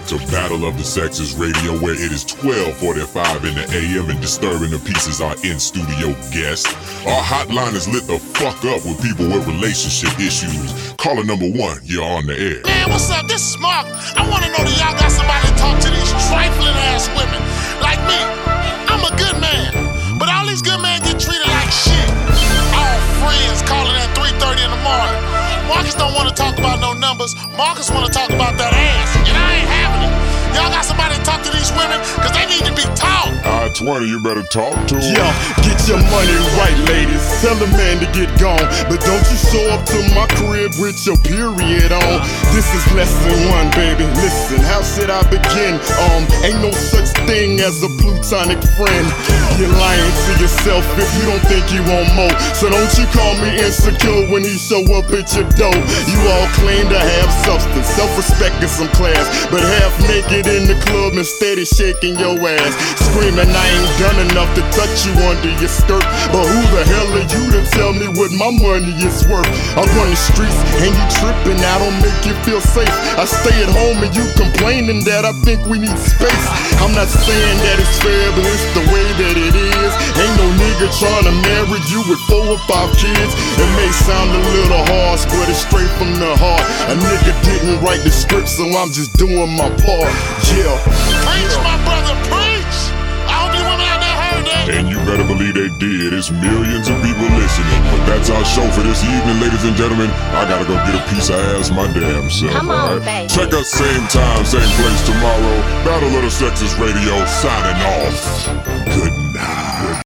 to Battle of the Sexes Radio, where it is 12:45 in the AM and disturbing the pieces our in-studio guest. Our hotline is lit the fuck up with people with relationship issues. Caller number 1, you're on the air. Man, what's up? This is Mark. I want to know that y'all got somebody to talk to these trifling ass women like me. I'm a good man, but all these good men get treated like shit. All friends calling at 3:30 in the morning. Marcus don't want to talk about no numbers. Marcus want to talk about that ass, and I ain't having it. Y'all got somebody to talk to these women, cause they need to be taught. 20, you better talk to him. Yeah, get your money right, ladies. Tell the man to get gone, but don't you show up to my crib with your period on. This is lesson 1, baby. Listen, how should I begin? Ain't no such thing as a plutonic friend. You're lying to yourself if you don't think you want more. So don't you call me insecure when he show up at your door. You all claim to have substance, self-respect and some class, but half naked in the club and steady shaking your ass, screaming I ain't done enough to touch you under your skirt. But who the hell are you to tell me what my money is worth? I run the streets and you tripping, I don't make you feel safe. I stay at home and you complaining that I think we need space. I'm not saying that it's fair, but it's the way that it is. Ain't no nigga trying to marry you with 4 or 5 kids. It may sound a little harsh, but it's straight from the heart. A nigga didn't write the script, so I'm just doing my part. Yeah. Preach, my brother, preach. I hope you women out there heard that. And you better believe they did. It's millions of people listening. But that's our show for this evening, ladies and gentlemen. I gotta go get a piece of ass my damn self. Come on, baby. Check us same time, same place tomorrow. Battle of the Sexes Radio signing off. Good night.